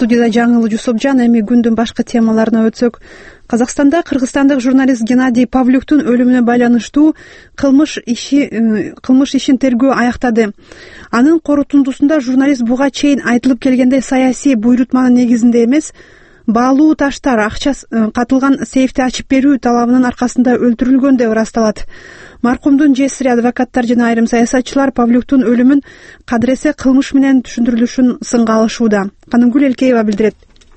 Студияда Жаңыл Жусупжан. Эми күндүн башка темаларына өтсөк, Казакстанда кыргызстандык журналист Геннадий Павлюктун өлүмүнө байланыштуу кылмыш ишин тергөө аяктады. Анын корутундусунда журналист буга чейин айтылып келгендей саясий буйрутманын негизинде эмес, баалуу таштар, акча катылган сейфти ачып берүү талабынын аркасында өлтүрүлгөн деп ырасталат. Маркумдун жесири, адвокаттар жана айрым саясатчылар Павлюктун өлүмүн кадыресе кылмыш менен түшүндүрүлүшүн сынга алышууда. Канымгүл Элкеева билдирет.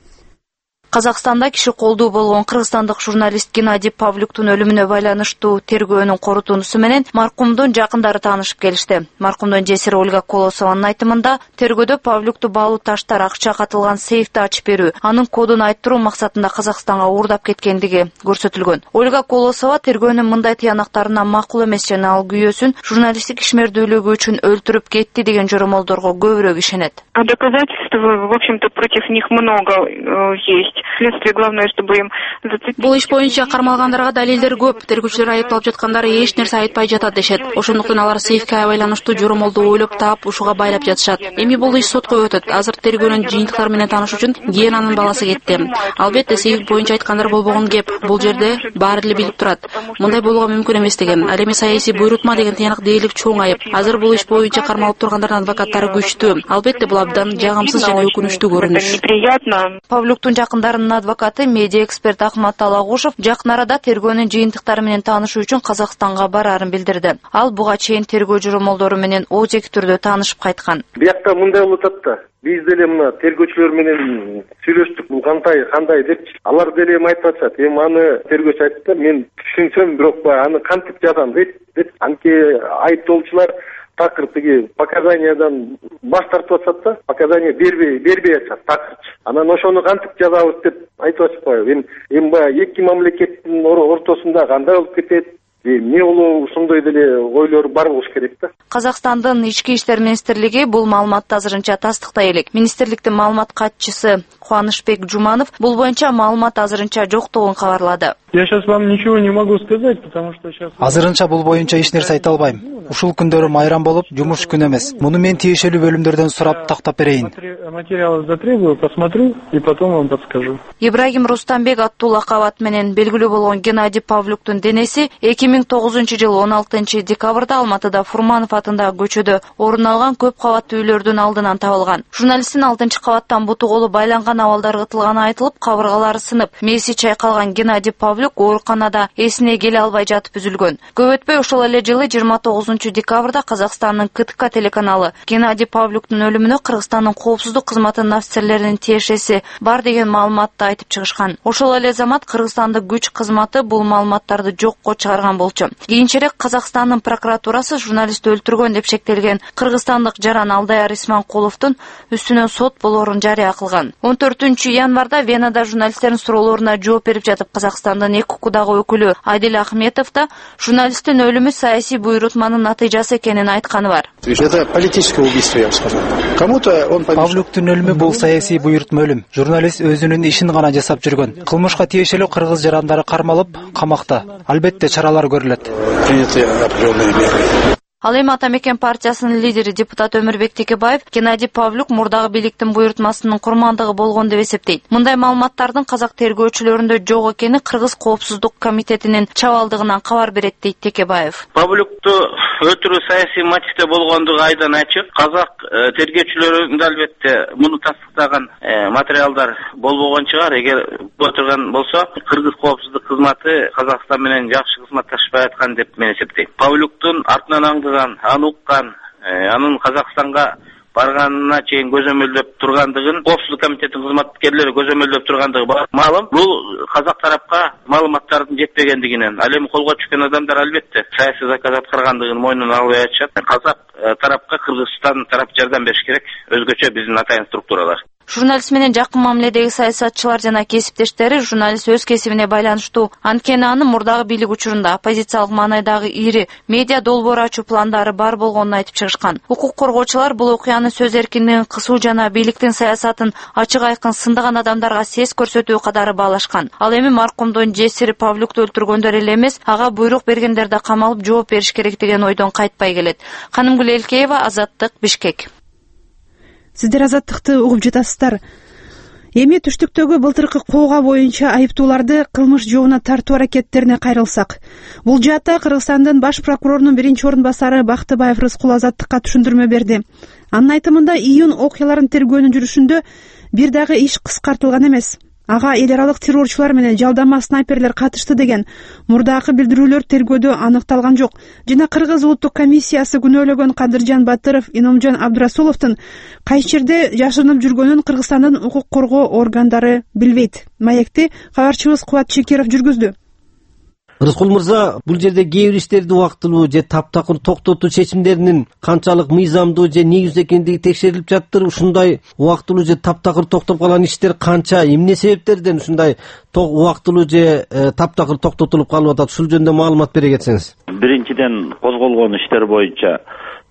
Казакстанда киши колдуу болгон кыргызстандык журналист Геннадий Павлюктун өлүмүнө байланыштуу тергөөнүн корутундусу менен маркумдун жакындары таанышып келишти. Маркумдун жесири Ольга Колосованын айтымында, тергөөдө Павлюкту баалуу таштар, акча катылган сейфти ачып берүү, анын кодун айттыруу максатында Казакстанга уурдап кеткендиги көрсөтүлгөн. Ольга Колосова тергөөнүн мындай тыянактарына макул эмес жана ал күйөөсүн журналисттик ишмердүүлүгү үчүн өлтүрүп кетти деген жоромолдорго көбүрөөк ишенет. Доказательств, в общем-то, против них много есть. Следствие главное, чтобы им зацепить. Бул иш боюнча кармалгандарга далилдер көп. Тергөөчүлөр айыпталып жаткандары эч нерсе айтпай жатат дешет. Ошондуктан алар сейфке байланыштуу жоромолду ойлоп таап, ушуга байлап жатышат. Эми бул иш сотко өтөт. Азыр тергөөнүн жыйынтыктары менен таанышуу үчүн Генанын баласы кетти. Албетте, сейф боюнча айткандар болбогон кеп. Бул жерде баары эле билип турат. Мындай болууга мүмкүн эмес деген. Ал эми саясий буйрутма деген тыянак дээрлик чоң айып. Азыр бул иш боюнча кармалып тургандардын адвокаттары күчтүү. Албетте, бул абдан жагымсыз жана өкүнүчтүү көрүнүш. Павлюктун жакындарынын адвокаты медиа эксперт Ахмат Алагушев жакын арада тергөөнүн жыйынтыктары менен таанышуу үчүн Казакстанга бараарын билдирди. Ал буга чейин тергөө жоромолдору менен оозеки түрдө таанышып кайткан. Биякта мындай болуп атат да. Биз деле мына тергөөчүлөр менен сүйлөштүк, бул кандай деп. Алар деле эми айтып атышат. Эми аны тергөөчү айтты, мен түшүнсөм, бирок аны кантип жазам деп. Анткени айыптоочулар такыр тиги показаниядан баш тартып атышат да, показания бербей атышат такырчы. Анан ошону кантип жазабыз деп айтып атышпайбы. Эми баягы эки мамлекеттин ортосунда кандай болуп кетет? Эмне болуу, ушондой деле ойлор бар болуш керек да. Казакстандын ички иштер министрлиги бул маалыматты азырынча тастыктай элек. Министрликтин маалымат катчысы Кубанычбек Жуманов бул боюнча маалымат азырынча жоктугун кабарлады. Я сейчас вам ничего не могу сказать, потому что сейчас... Азырынча бул боюнча эч нерсе айта албайм. Ушул күндөрү майрам болуп, жумуш күн эмес. Муну мен тиешелүү бөлүмдөрдөн сурап тактап берейин. Материалы затребую, посмотрю и потом вам подскажу. Ибрагим Рустамбек аттуу лакабат менен белгилүү болгон Геннадий Павлюктун денеси 2009-жылы 16-декабрда Алматыда Фурманов атындагы көчөдө орун алган көп кабаттуу үйлөрдүн алдынан табылган. Журналисттин 6-кабаттан буту колу байланган абалдар кытылганы айтылып, кабыргалары сынып, мээси чайкалган Геннадий Павлюк ооруканада эсине келе албай жатып үзүлгөн. Көп өтпөй ошол эле жылы 29-декабрда Казакстандын КТК телеканалы Геннадий Павлюктун өлүмүнө Кыргызстандын коопсуздук кызматынын офицерлеринин тиешеси бар деген маалыматты айтып чыгышкан. Ошол эле замат Кыргызстандык күч кызматы бул маалыматтарды жокко чыгарган болчу. Кийинчерээк Казакстандын прокуратурасы журналистти өлтүргөн деп шектелген кыргызстандык жаран Алдаяр Исманкуловдун үстүнөн сот болоорун жарыя кылган. 14-январда Венада журналисттердин суроолоруна жооп берип жатып Казакстандын эки укудагы өкүлү Айдил Ахметов да журналисттин өлүмү саясий буйрутманын натыйжасы экенин айтканы бар. Это политическое убийство, я бы сказал. Кому-то он Павлюктун өлүмү бул саясий буйрутма өлүм. Журналист өзүнүн ишин гана жасап жүргөн. Кылмышка тиешелүү кыргыз жарандары кармалып, камакта. Албетте чаралар көрүлөт. Приняты определенные меры. Ал эми Ата Мекен партиясынын лидери депутат Өмүрбек Текебаев Геннадий Павлюк мурдагы бийликтин буйрутмасынын курмандыгы болгон деп эсептейт. Мындай маалыматтардын казак тергөөчүлөрүндө жок экени Кыргыз коопсуздук комитетинин чабалдыгынан кабар берет дейт Текебаев. Павлюкту өлтүрүү саясий мотивде болгондугу айдан ачык. Казак тергөөчүлөрүндө албетте муну тастыктаган материалдар болбогон чыгар. Эгер отурган болсо, Кыргыз коопсуздук кызматы Казакстан менен жакшы кызматташпай аткан деп мен эсептейм. Павлюктун артынан аны уккан, анын Казакстанга барганына чейин көзөмөлдөп тургандыгын, коопсуздук комитетинин кызматкерлери көзөмөлдөп тургандыгы бар. Маалым, бул казак тарапка маалыматтардын жетпегендигинен, ал эми колго түшкөн адамдар албетте саясий заказ аткаргандыгын мойнуна албай атышат. Казак тарапка Кыргызстан тарап жардам бериш керек, өзгөчө биздин атайын структуралар. Журналист менен жакын мамиледеги саясатчылар жана кесиптештери журналист өз кесибине байланыштуу. Анткени анын мурдагы бийлик учурунда оппозициялык маанайдагы ири медиа долбоор ачуу пландары бар болгонун айтып чыгышкан. Укук коргоочулар бул окуяны сөз эркиндигин кысуу жана бийликтин саясатын ачык айкын сындаган адамдарга сес көрсөтүү катары баалашкан. Ал эми маркумдун жесири Павлюкту өлтүргөндөр эле эмес, ага буйрук бергендер да камалып жооп бериш керек деген ойдон кайтпай келет. Канымгүл Элкеева, Азаттык, Бишкек. Сиздер Азаттыкты угуп жатасыздар. Эми түштүктөгү былтыркы коога боюнча айыптууларды кылмыш жообуна тартуу аракеттерине кайрылсак, бул жаатта Кыргызстандын баш прокурорунун биринчи орун басары Бактыбаев Рыскул Азаттыкка түшүндүрмө берди. Анын айтымында июнь окуяларын тергөөнүн жүрүшүндө бир дагы иш кыскартылган эмес. Ага эл аралык террорчулар менен жалдама снайперлер катышты деген мурдакы билдирүүлөр тергөөдө аныкталган жок. Жана Кыргыз улуттук комиссиясы күнөөлөгөн Кадыржан Батыров Иномжон Абдрасуловдун кайсы жерде жашырынып жүргөнүн Кыргызстандын укук коргоо органдары билбейт. Маекти кабарчыбыз Кубат Чекеров жүргүздү. Рыскул мырза, бул жерде кээ бир иштерди убактылуу же таптакыр токтотуу чечимдеринин канчалык мыйзамдуу же негиздүү экендиги текшерилип жатыр. Ушундай убактылуу же таптакыр токтоп калган иштер канча, эмне себептерден ушундай убактылуу же таптакыр токтотулуп калып атат? Ушул жөнүндө маалымат бере кетсеңиз. Биринчиден козголгон иштер боюнча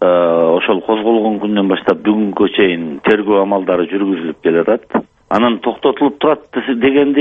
ошол козголгон күндөн баштап бүгүнкү чейин тергөө амалдары жүргүзүлүп келатат. Анан токтотулуп турат дегенде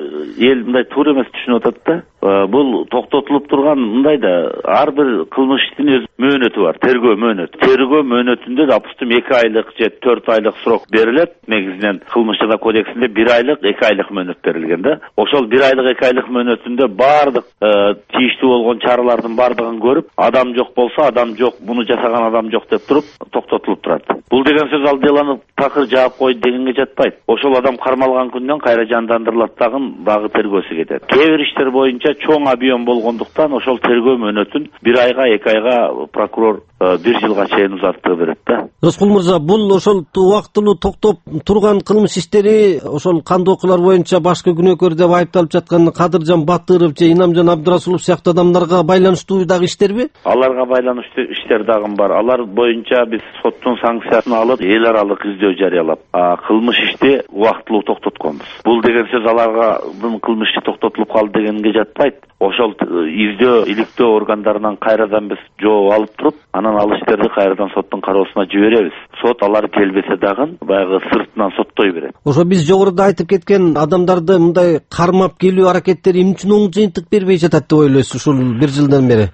эл мындай туура эмес түшүнүп атат да. Бул токтотулуп турган мындай да, ар бир кылмыш иштин өз мөөнөтү бар, тергөө мөөнөтү. Тергөө мөөнөтүндө допустим 2 айлык же 4 айлык срок берилет. Негизинен кылмыш жана кодексинде 1 айлык, 2 айлык мөөнөт берилген да. Ошол 1 айлык, 2 айлык мөөнөтүндө бардык тийиштүү болгон чаралардын бардыгын көрүп, адам жок болсо, адам жок, муну жасаган адам жок деп туруп токтотулуп турат. Бул деген сөз ал деланы такыр жаап койду дегенге жатпайт. Ошол адам кармалган күндөн кайра жандандырылат дагы тергөөсү кетет. Кээ бир иштер боюнча чоң объем болгондуктан ошол тергөө мөөнөтүн 1 айга, 2 айга прокурор 1 жылга чейин узартып берет да. Рыскул мырза, бул ошол убактылуу токтоп турган кылмыш иштери ошол кандуу окуялар боюнча башкы күнөөкөр деп айыпталып жаткан Кадыржан Батыров же Иномжон Абдрасулов сыяктуу адамдарга байланыштуу дагы иштерби? Аларга байланыштуу иштер дагы бар. Алар боюнча биз соттун санкциясын алып, эл аралык издөө жарыялап, кылмыш ишти убактылуу токтотконбуз. Бул деген сөз аларга кылмыш иши токтотулуп калды дегенге жатпайт. Ошол издөө, иликтөө органдарынан кайрадан биз жооп алып туруп, анан ал иштерди кайрадан соттун кароосуна жиберебиз. Сот алар келбесе дагы баягы сыртынан соттой берет. Ошо биз жогоруда айтып кеткен адамдарды мындай кармап келүү аракеттери эмне үчүн оң жыйынтык бербей жатат деп ойлойсуз ушул 1 жылдан бери?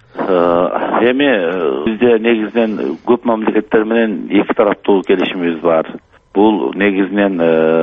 Эми бизде негизинен көп мамлекеттер менен 2 тараптуу келишимибиз бар. Бул негизинен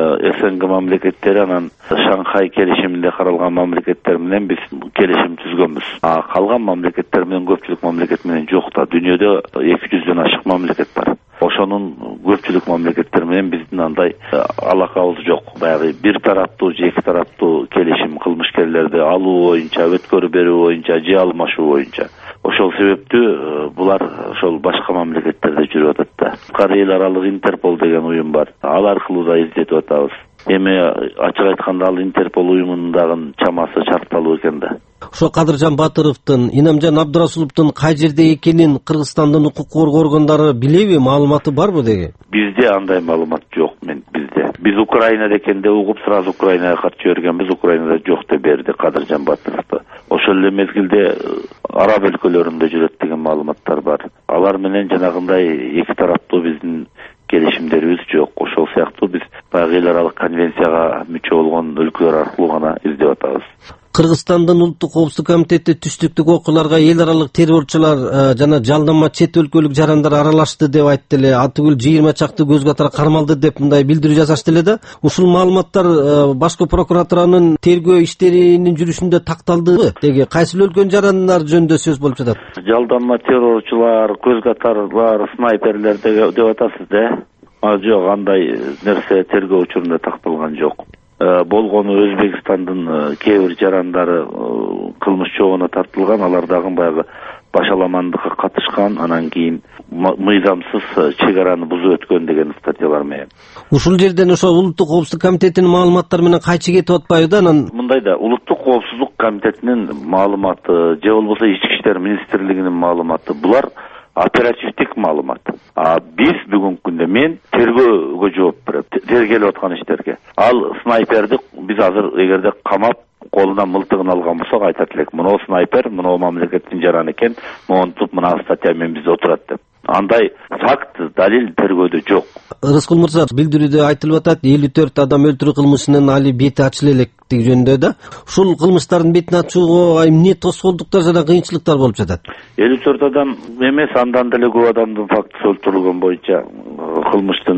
СНГ мамлекеттери, анан Шанхай келишиминде каралган мамлекеттер менен биз келишим түзгөнбүз. Калган мамлекеттер менен, көпчүлүк мамлекет менен жок да. Дүйнөдө 200дөн ашык мамлекет бар. Ошонун көпчүлүк мамлекеттер менен биздин андай алакабыз жок. Баягы 1 тараптуу же 2 тараптуу келишим кылмышкерлерди алуу боюнча, өткөрүп берүү боюнча, же алмашуу боюнча. Ошол себептүү булар ошол башка мамлекеттерде жүрүп атат да. Эл аралык Интерпол деген уюм бар. Ал аркылуу да издетип атабыз. Эми ачык айтканда ал Интерпол уюмунун дагы чамасы чарпталуу экен да. Ошо Кадыржан Батыровдун, Иномжон Абдрасуловдун кай жерде экенин Кыргызстандын укук коргоо органдары билеби? Маалыматы барбы деги? Бизде андай маалымат жок. Бизде. Биз Украинада экенде угуп сразу Украинага кат жибергенбиз. Украинада жок деп берди Кадыржан Батыровду. Ошол эле мезгилде араб өлкөлөрүндө жүрөт деген маалыматтар бар. Алар менен жанагындай 2 тараптуу биздин келишимдерибиз жок. Ошол сыяктуу биз баягы эл аралык конвенцияга мүчө болгон өлкөлөр аркылуу гана издеп атабыз. Кыргызстандын улуттук коопсуздук комитети түштүктүк окуяларга эл аралык террорчулар жана жалдама чет өлкөлүк жарандар аралашты деп айтты эле. Атүгүл 20 чакты көз катара кармалды деп мындай билдирүү жасашты эле да. Ушул маалыматтар башкы прокуратуранын тергөө иштеринин жүрүшүндө такталдыбы? Деги кайсы өлкөнүн жарандар жөнүндө сөз болуп жатат? Жалдама террорчулар, көз катарлар, снайперлер деп атасыз да. Жок, андай нерсе тергөө учурунда такталган жок. Болгону Өзбекстандын кээ бир жарандары кылмыш жообуна тартылган, алар дагы баягы башаламандыкка катышкан, анан кийин мыйзамсыз чек араны бузуп өткөн деген статьялар менен. Ушул жерден ошо улуттук коопсуздук комитетинин маалыматтары менен кайчы кетип атпайбы да? Анан мындай да, улуттук коопсуздук комитетинин маалыматы же болбосо Ички иштер министрлигинин маалыматы, булар оперативдик маалымат. Биз бүгүнкү күндө мен тергөөгө жооп берем, тергелип аткан иштерге. Ал снайперди биз азыр эгерде камап колунан мылтыгын алган болсок айтат элек, мына снайпер, мына мамлекеттин жараны экен, монтуп мына статья менен бизде отурат деп. Андай факт, далил тергөөдө жок. Рыскул мырза, билдирүүдө айтылып атат, 54 адам өлтүрүү кылмышынын али бети ачыла электиги жөнүндө да. Ушул кылмыштардын бетин ачууга эмне тоскоолдуктар жана кыйынчылыктар болуп жатат? 54 адам эмес, андан деле көп адамдын фактысы өлтүрүлгөн боюнча кылмыштын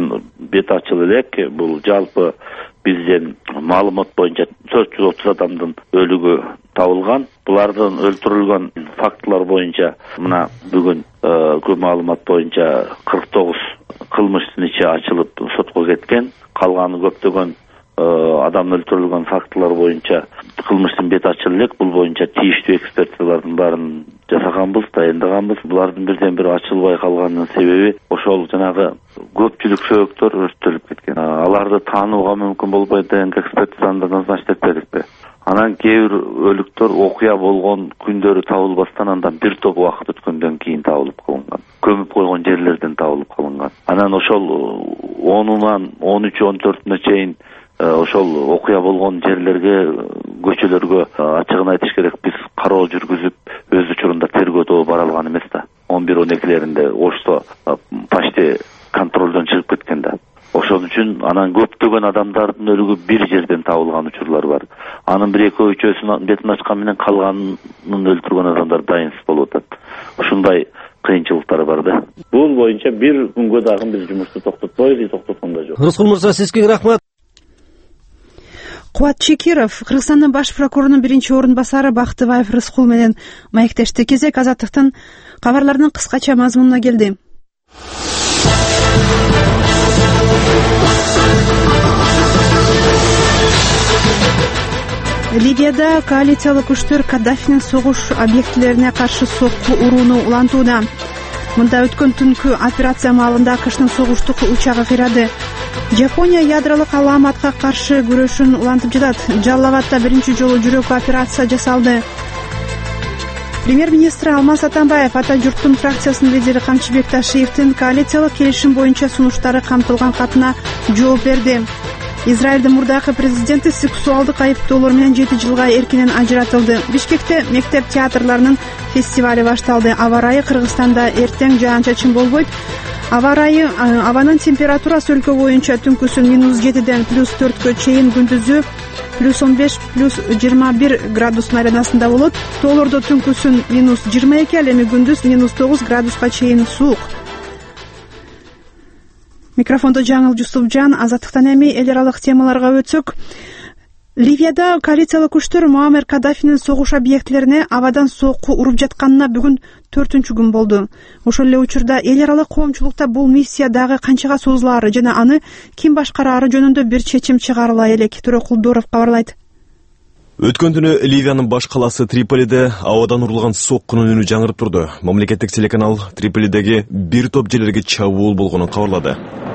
бет ачыл элек. Бул жалпы бизден маалымат боюнча 430 адамдын өлүгү табылган. Булардын өлтүрүлгөн фактылар боюнча мына бүгүн көп маалымат боюнча 49 кылмыштын ичи ачылып сотко кеткен. Калганы көптөгөн адам өлтүрүлгөн фактылар боюнча кылмыштын бет ачыл элек. Бул боюнча тийиштүү экспертиялардын баарын жасаганбыз, даяндаганбыз. Булардын бирден бир ачылбай калганынын себеби ошол жанагы көпчүлүк сөбөктөр өрттөлүп кеткен. Аларды таанууга мүмкүн болбой ДНК экспертизаны назначить этпедикпи? Анан кээ бир өлүктөр окуя болгон күндөрү табылбастан андан бир топ убакыт өткөндөн кийин табылып калынган. Көмүп койгон жерлерден табылып калынган. Анан ошол 10-унан 13-14-үнө чейин ошол окуя болгон жерлерге, көчөлөргө ачыгын айтыш керек, биз кароо жүргүзүп, өз учурунда тергөөдө бара алган эмес да. 11-12-леринде ошто почти контролдон чыгып кеткен да. Ошон үчүн анан көптөгөн адамдардын өлүгү бир жерден табылган учурлар бар. Анын 1-2-3-өсүнүн бетин ачкан менен калганын өлтүргөн адамдар дайынсыз болуп атат. Ушундай кыйынчылыктар бар да. Бул боюнча бир күнгө дагы биз жумушту токтотпойбуз, токтоткон да жок. Рыскул мырза, сизге рахмат. Кубат Чекиров Кыргызстандын баш прокурорунун биринчи орун басары Бактыбаев Рыскул менен маектешти. Кезек Азаттыктын кабарларынын кыскача мазмунуна келди. Ливияда коалициялык күчтөр Каддафинин согуш объектилерине каршы сокку урууну улантууда. Мында өткөн түнкү операция маалында АКШнын согуштук учагы кыйрады. Жапония ядролук аламатка каршы күрөшүн улантып жатат. Жалал-Абадда биринчи жолу жүрөк операция жасалды. Премьер-министр Алмаз Атамбаев ата журттун фракциясынын лидери Камчыбек Ташиевдин коалициялык келишим боюнча сунуштары камтылган катына жооп берди. Израилдин мурдакы президенти сексуалдык айыптоолор менен 7 жылга эркинен ажыратылды. Бишкекте мектеп театрларынын фестивали башталды. Аба ырайы Кыргызстанда эртең жаан-чачын болбойт. Абанын температурасы өлкө боюнча түнкүсүн -7ден +4кө чейин, күндүзү +15, +21 градус айранасында болот. Тоолордо түнкүсүн -22, ал эми күндүз -9 градуска чейин суук. Микрофондо Жаңыл Жусупжан. Азаттыктан эми эл аралык темаларга өтсөк, Ливияда коалициялык күчтөр Муаммар Каддафинин согуш объектилерине абадан сокку уруп жатканына бүгүн 4-күн болду. Ошол эле учурда эл аралык коомчулукта бул миссия дагы канчага созулаары жана аны ким башкараары жөнүндө бир чечим чыгарыла элек. Төрөкулдуров кабарлайт. Өткөн түнү Ливиянын баш каласы Триполиде абадан урулган соккунун үнү жаңырып турду. Мамлекеттик телеканал Триполидеги бир топ жерлерге чабуул болгонун кабарлады.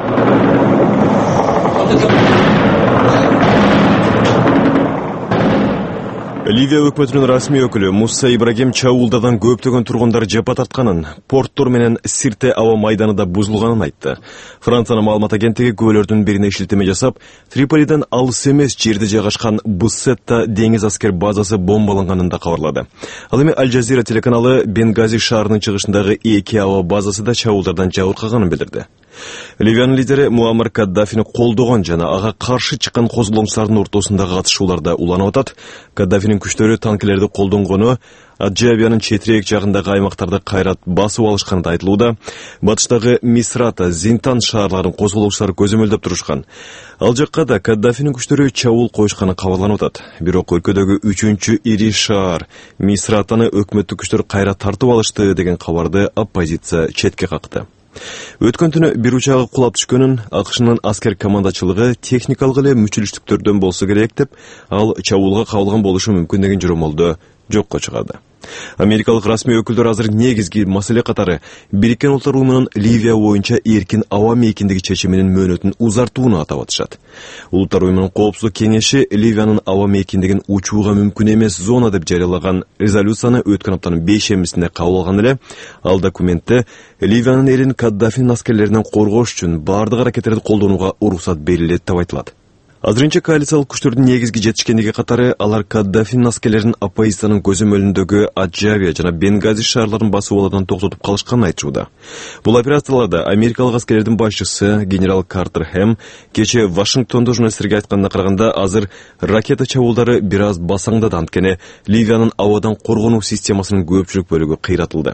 Ливия өкмөтүнүн расмий өкүлү Муса Ибрагим чабуулдардан көптөгөн тургундар жапа тартканын, порттор менен Сирте аба майданында бузулганын айтты. Франциянын маалымат агенттиги күбөлөрдүн бирине шилтеме жасап, Триполиден алыс эмес жерде жайгашкан Буссетта деңиз аскер базасы бомбаланганын да кабарлады. Ал эми Аль Жазира телеканалы Бенгази шаарынын чыгышындагы 2 аба базасы да чабуулдардан жабыркаганын билдирди. Ливиянын лидери Муаммар Каддафини колдогон жана ага каршы чыккан козголоңчулардын ортосундагы катышууларда уланып атат. Каддафинин күчтөрү танкилерди колдонгону, Аджабиянын четирээк жагындагы аймактарды кайрат басып алышканы да айтылууда. Батыштагы Мисрата, Зинтан шаарларын козголоңчулар көзөмөлдөп турушкан. Ал жакка да Каддафинин күчтөрү чабуул коюшканы кабарланып атат. Бирок өлкөдөгү 3-үчү ири шаар Мисратаны өкмөттүк күчтөр кайра тартып алышты деген кабарды оппозиция четке какты. Өткөн түнү бир учагы кулап түшкөнүн АКШнын аскер командачылыгы техникалык эле мүчүлүштүктөрдөн болсо керек деп, ал чабуулга кабылган болушу мүмкүн деген жоромолду жокко чыгарды. Америкалык расмий өкүлдөр азыр негизги маселе катары Бириккен Улуттар Уюмунун Ливия боюнча эркин аба мейкиндиги чечиминин мөөнөтүн узартууну атап атышат. Улуттар Уюмунун коопсуздук кеңеши Ливиянын аба мейкиндигин учууга мүмкүн эмес зона деп жарыялаган резолюцияны өткөн аптанын 5-шембисинде кабыл алган эле. Ал документте Ливиянын элин Каддафинин аскерлеринен коргош үчүн бардык аракеттерди колдонууга уруксат берилет деп айтылат. Азырынча коалициялык күчтөрдүн негизги жетишкендиги катары алар Каддафинин аскерлерин оппозициянын көзөмөлүндөгү Аджабия жана Бенгази шаарларын басып алуудан токтотуп калышканын айтышууда. Бул операцияларда америкалык аскерлердин башчысы генерал Картер Хэм кече Вашингтондо журналисттерге айтканына караганда азыр ракета чабуулдары бир аз басаңдады, анткени Ливиянын абадан коргонуу системасынын көпчүлүк бөлүгү кыйратылды.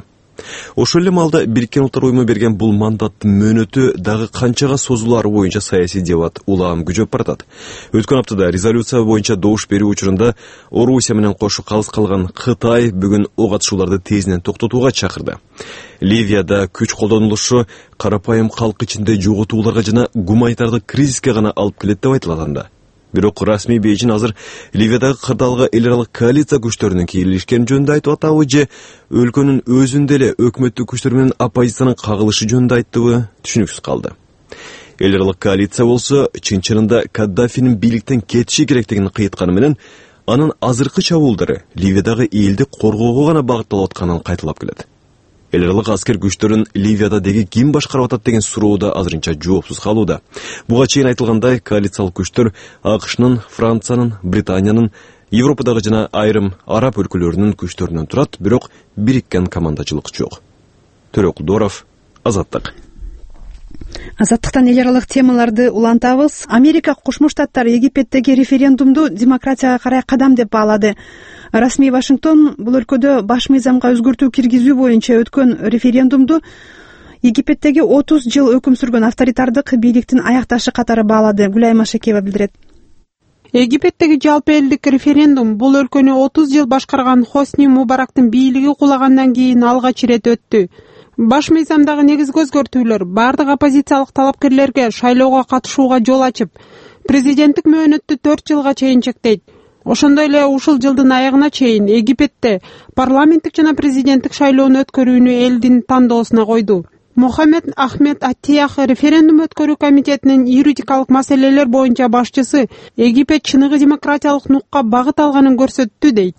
Ошол эле маалда Бириккен Улуттар Уюму берген бул мандаттын мөөнөтү дагы канчага созулаары боюнча саясий дебат улам күчөп баратат. Өткөн аптада резолюция боюнча добуш берүү учурунда Орусия менен кошу калыс калган Кытай бүгүн ок атышууларды тезинен токтотууга чакырды. Ливияда күч колдонулушу карапайым калк ичинде жоготууларга жана гуманитардык кризиске гана алып келет деп айтылат анда. Бирок расмий Бейжин азыр Ливиядагы кырдаалга эл аралык коалиция күчтөрүнүн кийлишкени жөнүндө айтып атабы же өлкөнүн өзүндө эле өкмөттүк күчтөр менен оппозициянын кагылышы жөнүндө айттыбы түшүнүксүз калды. Эл аралык коалиция болсо чын-чынында Каддафинин бийликтен кетиши керектигин кыйытканы менен анын азыркы чабуулдары Ливиядагы элди коргоого гана багытталып атканын кайталап келет. Эл аралык аскер күчтөрүн Ливияда деги ким башкарып атат деген суроо да азырынча жоопсуз калууда. Буга чейин айтылгандай, коалициялык күчтөр АКШнын, Франциянын, Британиянын, Европадагы жана айрым араб өлкөлөрүнүн күчтөрүнөн турат, бирок бириккен командачылык жок. Төрөкулдоров, Азаттык. Азаттыктан эл аралык темаларды улантабыз. Америка Кошмо Штаттары Египеттеги референдумду демократияга карай кадам деп баалады. Расмий Вашингтон бул өлкөдө баш мыйзамга өзгөртүү киргизүү боюнча өткөн референдумду Египеттеги 30 жыл өкүм сүргөн авторитардык бийликтин аякташы катары баалады. Гүлайым Ашакеева билдирет. Египеттеги жалпы элдик референдум бул өлкөнү 30 жыл башкарган Хосни Мубарактын бийлиги кулагандан кийин алгач ирет өттү. Баш мыйзамдагы негизги өзгөртүүлөр бардык оппозициялык талапкерлерге шайлоого катышууга жол ачып, президенттик мөөнөттү 4 жылга чейин чектейт. Ошондой эле ушул жылдын аягына чейин Египетте парламенттик жана президенттик шайлоону өткөрүүнү элдин тандоосуна койду. Мухаммед Ахмед Аттиях референдум өткөрүү комитетинин юридикалык маселелер боюнча башчысы Египет чыныгы демократиялык нукка багыт алганын көрсөттү дейт.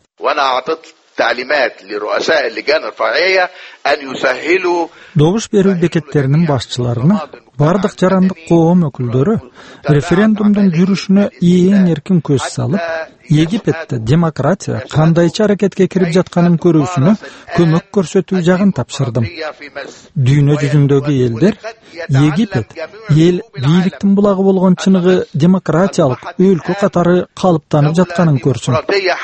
Добуш берүү бекеттеринин башчыларына бардык жарандык коом өкүлдөрү референдумдун жүрүшүнө ээн эркин көз салып, Египетте демократия кандайча аракетке кирип жатканын көрүүсүнө көмөк көрсөтүү жагын тапшырдым. Дүйнө жүзүндөгү элдер Египет эл бийликтин булагы болгон чыныгы демократиялык өлкө катары калыптанып жатканын көрсүн.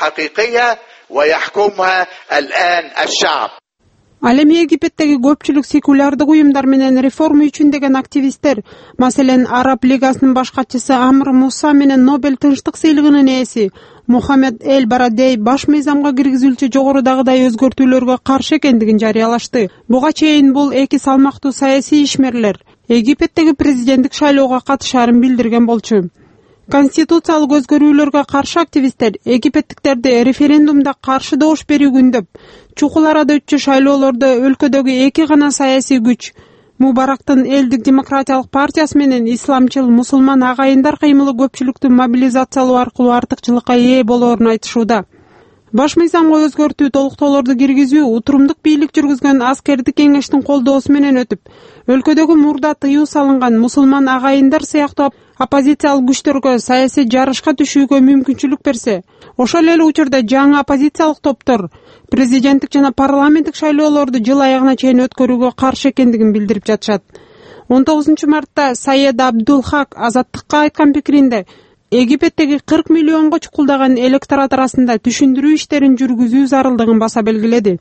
Ал эми Египеттеги көпчүлүк секулярдык уюмдар менен реформа үчүн деген активисттер, маселен Араб лигасынын баш катчысы Амр Муса менен Нобель тынчтык сыйлыгынын ээси Мухаммед Эль Барадей баш мыйзамга киргизүүчү жогорудагыдай өзгөртүүлөргө каршы экендигин жарыялашты. Буга чейин бул эки салмактуу саясий ишмерлер Египеттеги президенттик шайлоого катышаарын билдирген болчу. Конституциялык өзгөрүүлөргө каршы активисттер египеттиктерди референдумда каршы добуш берүү күндөп, чукул арада өтчү шайлоолордо өлкөдөгү эки гана саясий күч Мубарактын элдик демократиялык партиясы менен исламчыл мусулман агайындар кыймылы көпчүлүктү мобилизациялоо аркылуу артыкчылыкка ээ болоорун айтышууда. Баш мыйзамга өзгөртүү толуктоолорду киргизүү утурумдук бийлик жүргүзгөн аскердик кеңештин колдоосу менен өтүп, өлкөдөгү мурда тыюу салынган мусулман агайындар сыяктуу оппозициялык күчтөргө саясий жарышка түшүүгө мүмкүнчүлүк берсе, ошол эле учурда жаңы оппозициялык топтор президенттик жана парламенттик шайлоолорду жыл аягына чейин өткөрүүгө каршы экендигин билдирип жатышат. 19 мартта Саед Абдулхак Азаттыкка айткан пикиринде Египеттеги 40 миллионго чукулдаган электорат арасында түшүндүрүү иштерин жүргүзүү зарылдыгын баса белгиледи.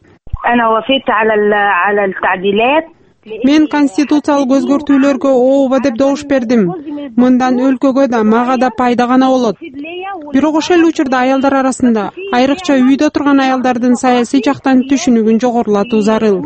Мен конституциялык өзгөртүүлөргө ооба деп добуш бердим. Мындан өлкөгө да мага да пайда гана болот. Бирок ошол учурда аялдар арасында, айрыкча үйдө турган аялдардын саясий жактан түшүнүгүн жогорулатуу зарыл.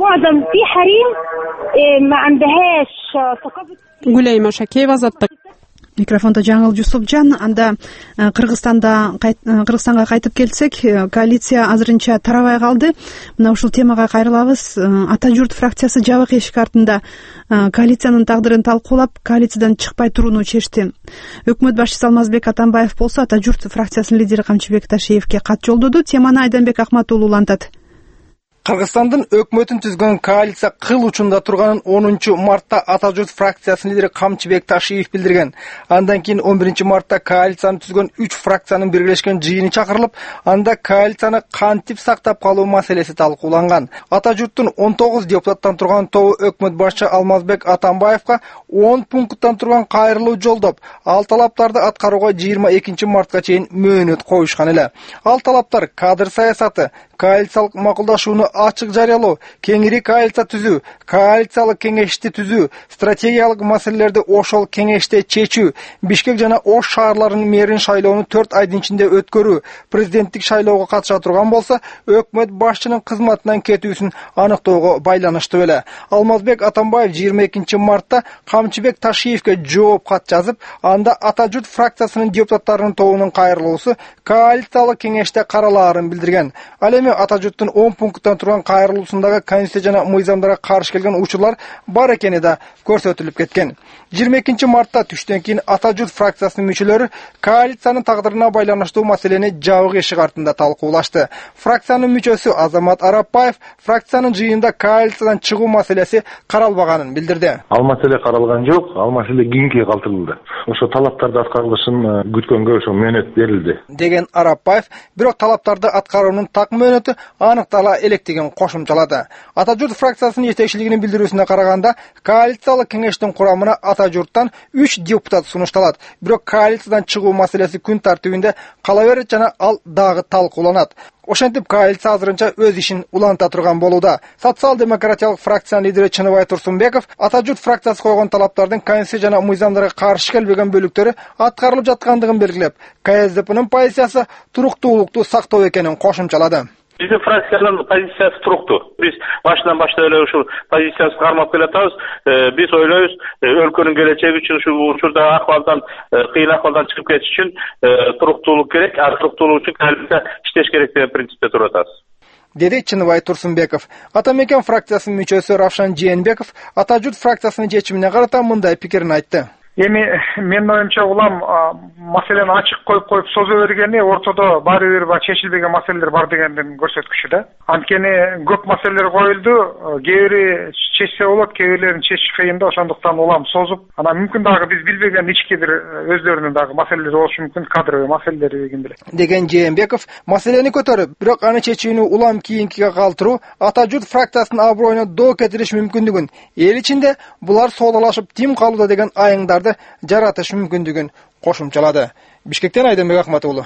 Гүлайым Ашакеева, Азаттык. Микрофонда Жаңыл Жусупжан. Анда Кыргызстанга кайтып келсек, коалиция азырынча тарабай калды. Мына ушул темага кайрылабыз. Ата журт фракциясы жабык эшик артында коалициянын тагдырын талкуулап, коалициядан чыкпай турууну чечти. Өкмөт башчысы Алмазбек Атамбаев болсо Ата журт фракциясынын лидери Камчыбек Ташиевке кат жолдоду. Теманы Айданбек Акматуулу улантат. Кыргызстандын өкмөтүн түзгөн коалиция кыл учунда турганын 10 мартта Ата журт фракциясынын лидери Камчыбек Ташиев билдирген. Андан кийин 11 мартта коалицияны түзгөн 3 фракциянын биргелешкен жыйыны чакырылып, анда коалицияны кантип сактап калуу маселеси талкууланган. Ата журттун 19 депутаттан турган тобу өкмөт башчы Алмазбек Атамбаевга 10 пункттан турган кайрылуу жолдоп, ал талаптарды аткарууга 22 мартка чейин мөөнөт коюшкан эле. Ал талаптар кадр саясаты, коалициялык макулдашууну ачык жарыялоо, кеңири коалиция түзүү, коалициялык кеңешти түзүү, стратегиялык маселелерди ошол кеңеште чечүү, Бишкек жана Ош шаарларынын мэрин шайлоону 4 айдын ичинде өткөрүү, президенттик шайлоого катыша турган болсо, өкмөт башчынын кызматынан кетүүсүн аныктоого байланыштуу эле. Алмазбек Атамбаев 22 мартта Камчыбек Ташиевке жооп кат жазып, анда Ата журт фракциясынын депутаттарынын тобунун кайрылуусу коалициялык кеңеште каралаарын билдирген. Ал эми Ата журттун 10 пункттан турган кайрылуусундагы конституция жана мыйзамдарга каршы келген учурлар бар экени да көрсөтүлүп кеткен. 22 мартта түштөн кийин Ата журт фракциясынын мүчөлөрү коалициянын тагдырына байланыштуу маселени жабык эшик артында талкуулашты. Фракциянын мүчөсү Азамат Арапбаев фракциянын жыйынында коалициядан чыгуу маселеси каралбаганын билдирди. Ал маселе каралган жок, ал маселе кийинки калтырылды. Ошо талаптарды аткарылышын күткөнгө ошо мөөнөт берилди деген Арапбаев, бирок талаптарды аткаруунун так мөөнөтү аныктала электигин кошумчалады. Ата журт фракциясынын жетекчилигинин билдирүүсүнө караганда, коалициялык кеңештин курамына Ата журттан 3 депутат сунушталат. Бирок коалициядан чыгуу маселеси күн тартибинде кала берет жана ал дагы талкууланат. Ошентип коалиция азырынча өз ишин уланта турган болууда. Социал-демократиялык фракциянын лидери Чыныбай Турсунбеков Ата журт фракциясы койгон талаптардын конституция жана мыйзамдарга каршы келбеген бөлүктөрү аткарылып жаткандыгын белгилеп, КСДПнын позициясы туруктуулукту сактоо экенин кошумчалады. Биздин фракциянын позициясы туруктуу. Биз башынан баштап эле ушул позициясын кармап келатабыз. Биз ойлойбуз, өлкөнүн келечеги үчүн ушу учурда акыбалдан, кыйын акыбалдан чыгып кетиш үчүн туруктуулук керек, а туруктуулук үчүн коалиция иштеш керек деген принципте туруп атабыз. Деди Чыныбай Турсунбеков. Ата мекен фракциясынын мүчөсү Равшан Жээнбеков Ата журт фракциясынын чечимине карата мындай пикирин айтты. Эми менин оюмча улам маселени ачык коюп созо бергени ортодо баары бир чечилбеген маселелер бар дегендин көрсөткүчү да. Анткени көп маселелер коюлду, кээ бири чечсе болот, кээ бирлерин чечиш кыйын да, ошондуктан улам созуп, анан мүмкүн дагы биз билбеген ички бир өздөрүнүн дагы маселелери болушу мүмкүн, кадровый маселелери деген биле. Деген Жээнбеков маселени көтөрүп, бирок аны чечүүнү улам кийинкиге калтыруу Ата журт фракциясынын аброюна доо кетириш мүмкүндүгүн, эл ичинде булар соодалашып тим калууда деген айыңдар жаратыш мүмкүндүгүн кошумчалады. Бишкектен Айденбек Ахмат уулу.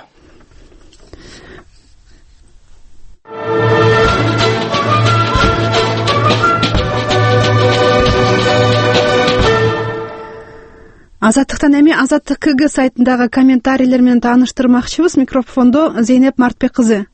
Азаттыктан эми Азаттык КГ сайтындагы комментарийлер менен тааныштырмакчыбыз. Микрофондо Зейнеп Мартбек кызы.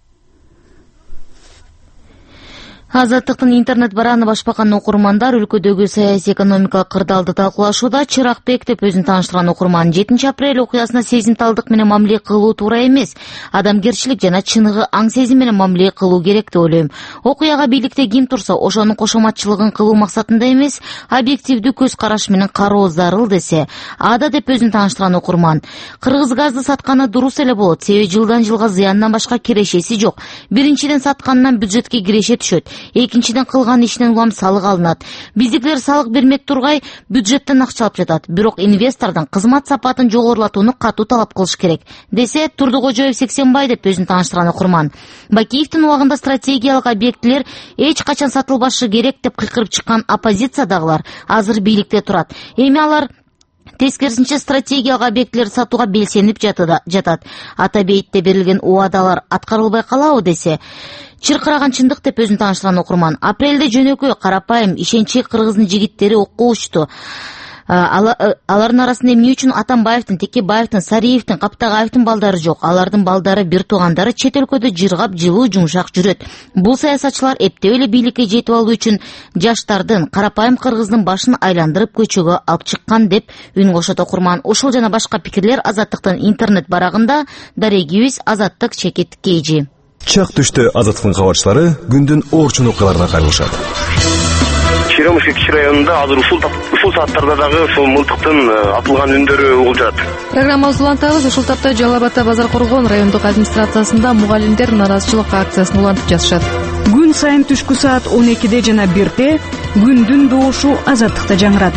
Азаттыктын интернет бараны башпакан окурмандар өлкөдөгү саясий экономикалык кырдаалды талкуулашууда. Чыракбек деп өзүн тааныштырган окурман 7 апрель окуясына сезимталдык менен мамиле кылуу туура эмес, адамгерчилик жана чыныгы аң сезим менен мамиле кылуу керек деп ойлойм. Окуяга бийликте ким турса, ошонун кошоматчылыгын кылуу максатында эмес, объективдүү көз караш менен кароо зарыл десе, ада деп өзүн тааныштырган окурман. Кыргыз газды сатканы дурус эле болот, себеби жылдан жылга зыяндан башка кирешеси жок. Биринчиден сатканынан бюджетке киреше түшөт. Экинчиден кылган ишинен улам салык алынат. Биздикилер салык бермек тургай бюджеттен акча алып жатат. Бирок инвестордун кызмат сапатын жогорулатууну катуу талап кылыш керек, десе Турдукожоев Сексенбай деп өзүн тааныштырган окурман. Бакиевдин убагында стратегиялык объектилер эч качан сатылбашы керек деп кыйкырып чыккан оппозициядагылар азыр бийликте турат. Эми алар тескерисинче стратегиялык объектилерди сатууга белсенип жатат. Ата бейитте берилген убадалар аткарылбай калабы десе, чыркыраган чындык деп өзүн тааныштырган окурман. Апрелде жөнөкөй, карапайым, ишенчи кыргыздын жигиттери окко учту. Алардын арасында эмне үчүн Атамбаевдин, Текебаевдин, Сариевдин, Каптагаевдин балдары жок? Алардын балдары, бир туугандары чет өлкөдө жыргап, жылуу, жумшак жүрөт. Бул саясатчылар эптеп эле бийликке жетип алуу үчүн жаштардын, карапайым кыргыздын башын айландырып көчөгө алып чыккан деп үн кошот окурман. Ушул жана башка пикирлер Азаттыктын интернет барагында. Дарегибиз Азаттык чекит кейжи. Чак түштө Азаттыктын кабарчылары күндүн орчун окуяларына кайрылышат. Черемушки кичи районунда азыр ушул сааттарда дагы ушул мылтыктын атылган үндөрү угулуп жатат. Программабызды улантабыз. Ушул тапта Жалал Абадта Базар Коргон райондук администрациясында мугалимдер наразычылык акциясын улантып жатышат. Күн сайын түшкү саат 12 жана 1 күндүн добушу Азаттыкта жаңырат.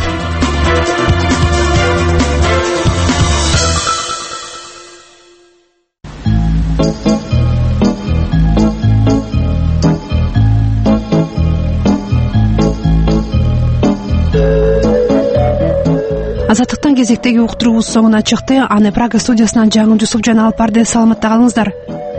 Азаттыктан кезектеги уктуруубуз соңуна чыкты. Аны Прага студиясынан Жаңы Жусуп жана Алпарды саламатта калыңыздар.